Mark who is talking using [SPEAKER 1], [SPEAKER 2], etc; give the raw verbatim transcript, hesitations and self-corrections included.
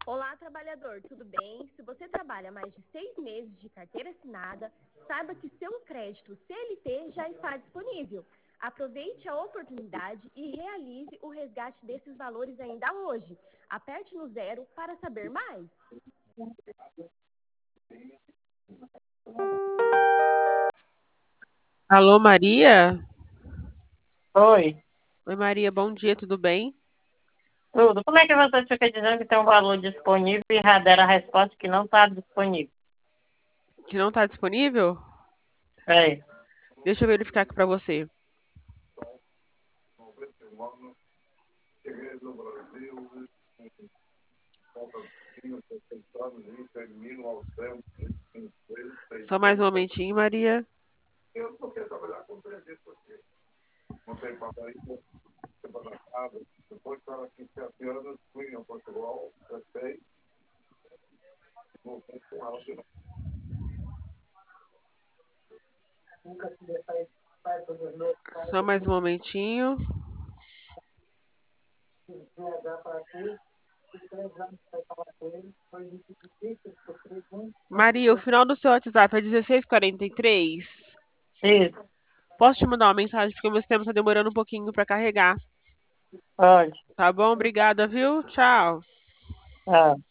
[SPEAKER 1] Olá, trabalhador, tudo bem? Se você trabalha mais de seis meses de carteira assinada, saiba que seu crédito C L T já está disponível. Aproveite a oportunidade e realize o resgate desses valores ainda hoje. Aperte no zero para saber mais.
[SPEAKER 2] Alô, Maria?
[SPEAKER 3] Oi,
[SPEAKER 2] Oi, Maria, bom dia, tudo bem?
[SPEAKER 3] tudo. Como é que você fica dizendo que tem um valor disponível e já deram a resposta que não está disponível?
[SPEAKER 2] Que não está disponível?
[SPEAKER 3] É.
[SPEAKER 2] Deixa eu verificar aqui para você. Só mais um momentinho, Maria. Só mais um momentinho. Maria, o final do seu WhatsApp é dezesseis quarenta e três.
[SPEAKER 3] Isso,
[SPEAKER 2] Posso te mandar uma mensagem porque o meu sistema está demorando um pouquinho para carregar.
[SPEAKER 3] pode.
[SPEAKER 2] Tá bom? Obrigada, viu? Tchau.
[SPEAKER 3] Ah.